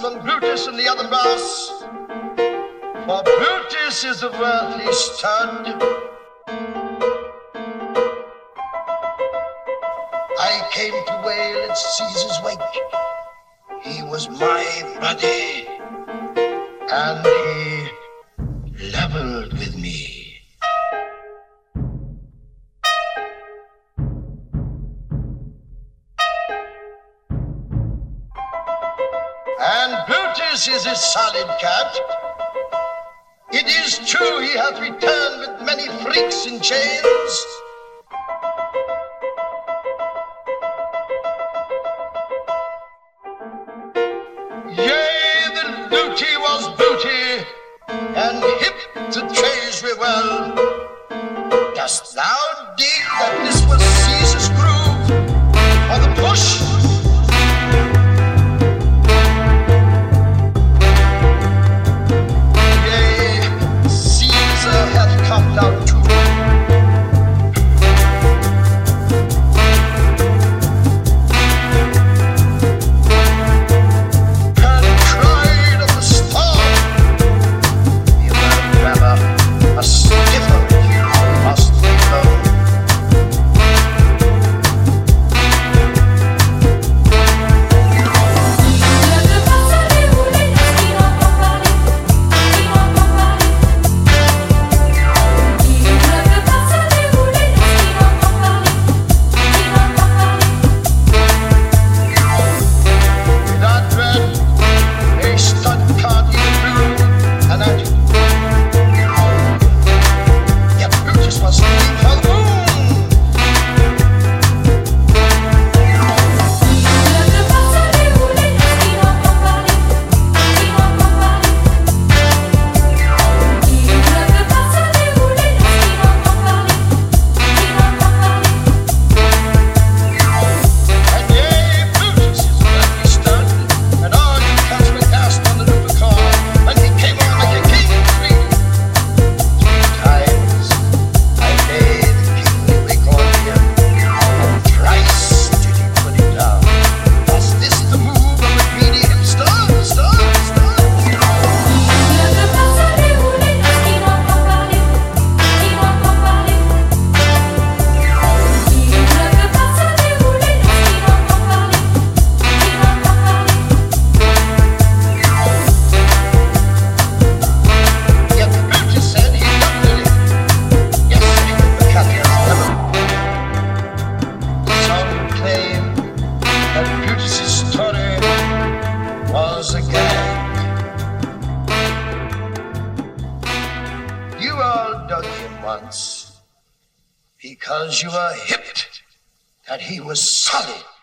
craftsman Brutus and the other brass. For Brutus is a worldly stud. I came to wail at Caesar's wake. He was my buddy, and he leveled with me. And Brutus is a solid cat. It is true he hath returned with many freaks in chains. Yea, the looty was booty, and hip to treasury well. Dost thou dig that this was Caesar's groove, or the push? Come down to and cried of the storm. You will never a stiffer must be known. Was a gag. You all dug him once because you were hipped that he was solid.